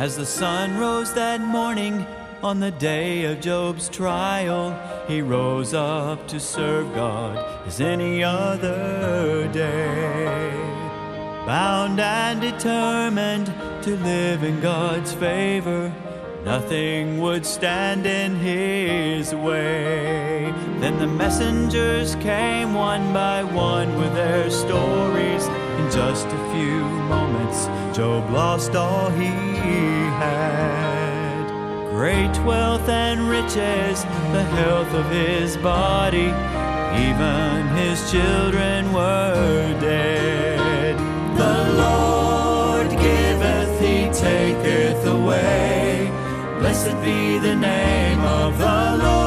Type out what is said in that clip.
As the sun rose that morning on the day of Job's trial, he rose up to serve God as any other day, bound and determined to live in God's favor. Nothing would stand in his way. Then the messengers came one by one with their stories. In just a few moments, Job lost all he had. Great wealth and riches, the health of his body, even his children were dead. The Lord giveth, he taketh away. Blessed be the name of the Lord.